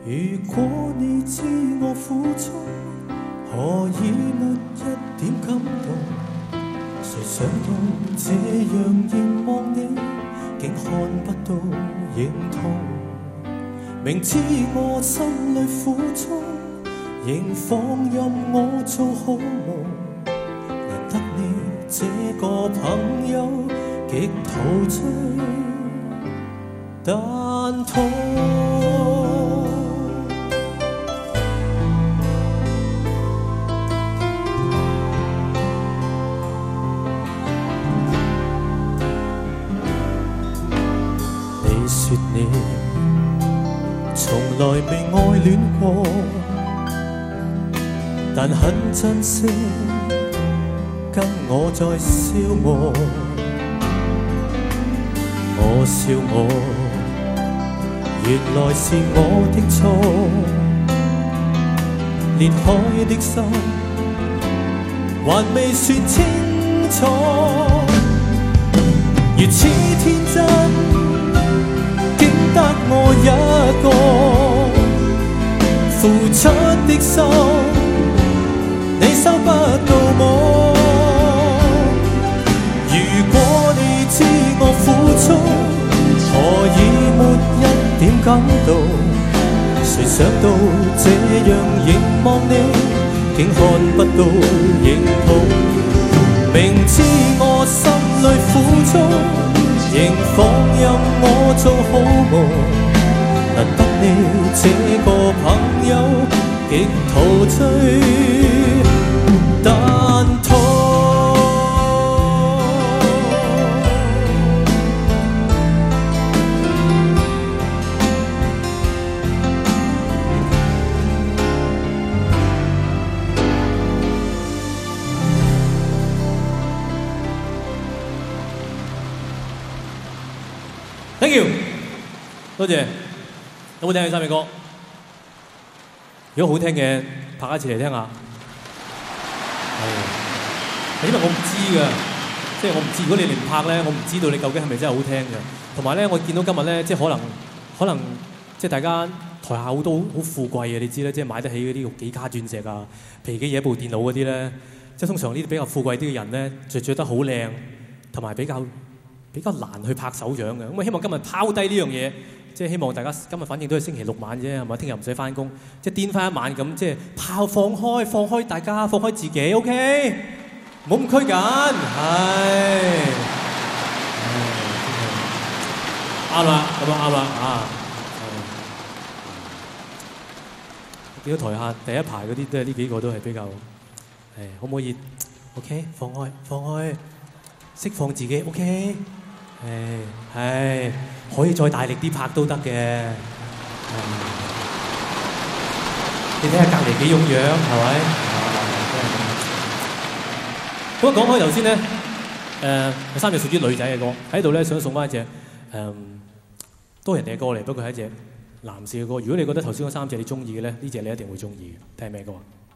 如果你知我苦衷，何以沒一點感動？誰想到這樣凝望你，竟看不到認同。明知我心裏苦衷，仍放任我做好夢。難得你這個朋友，極陶醉但痛。你說你從來未愛戀過，但很珍惜跟我在消磨。我笑我原來是我的錯，裂開的心還未算清楚，如此天真竟得我一個，付出的心你收不到麼？如果你知我苦衷，何以沒一點感動？誰想到這樣凝望你，竟看不到認同。明知我心裏苦衷，仍放任我做好夢。難得你這個朋友，極陶醉但痛。Thank you， 多謝。有冇聽佢三隻歌？如果好聽嘅，拍一次嚟聽下。係，因為我唔知㗎，即係我唔知。如果你哋唔拍咧，我唔知道你究竟係咪真係好聽嘅。同埋咧，我見到今日咧，即係可能即係大家台下好多好富貴嘅，你知咧，即係買得起嗰啲幾卡鑽石啊、皮幾嘢部電腦嗰啲咧，即係通常呢啲比較富貴啲嘅人咧，着得好靚，同埋比較難去拍手掌嘅。咁啊，希望今日拋低呢樣嘢。即係希望大家今日反正都係星期六晚啫，係咪？聽日唔使翻工，即係癲翻一晚咁，即係放開大家，放開自己 ，OK？ 唔好咁拘謹，啱啦，咁啊啱啦啊！見到台下第一排嗰啲都係呢幾個都係比較可唔可以 ？OK？ 放開，釋放自己 ，OK？ 係可以再大力啲拍都得嘅。你睇下隔離幾踴躍，係咪？咁講開頭先咧，有三隻屬於女仔嘅歌喺度咧，想送翻一隻都係人哋嘅歌嚟，不過係一隻男士嘅歌。如果你覺得頭先嗰三隻你中意嘅咧，呢隻你一定會中意嘅。聽咩歌啊？